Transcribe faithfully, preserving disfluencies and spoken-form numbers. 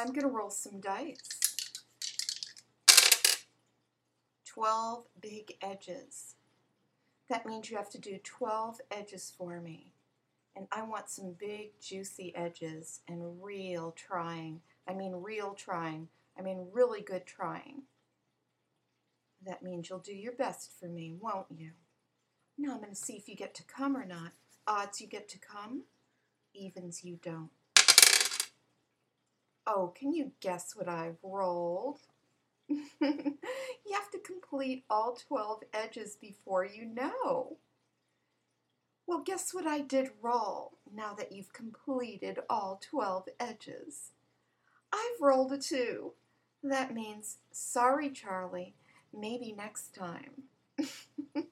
I'm going to roll some dice. twelve big edges. That means you have to do twelve edges for me. And I want some big, juicy edges and real trying. I mean real trying. I mean really good trying. That means you'll do your best for me, won't you? Now I'm going to see if you get to come or not. Odds you get to come, evens you don't. Oh, can you guess what I've rolled? You have to complete all twelve edges before you know. Well, guess what I did roll now that you've completed all twelve edges? I've rolled a two. That means, sorry, Charlie, maybe next time.